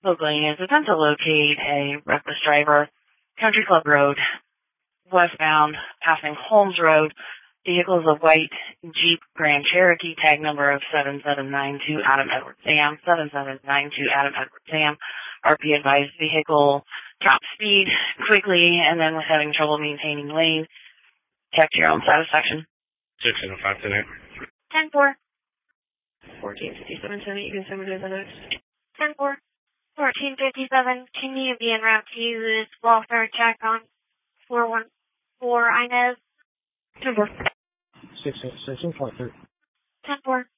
Localing is attempt to locate a reckless driver, Country Club Road, westbound, passing Holmes Road. Vehicle is a white Jeep Grand Cherokee, tag number of 7792 Adam Edward Sam, 7792 Adam Edward Sam. RP advised vehicle dropped speed quickly and then was having trouble maintaining lane. Check to your own satisfaction. 605 today. 10-4. 1457, you can send me those others. 10-4. 1457, can you be en route to use welfare check on 414 Inez? 10-4. 686, 10-4. 10-4.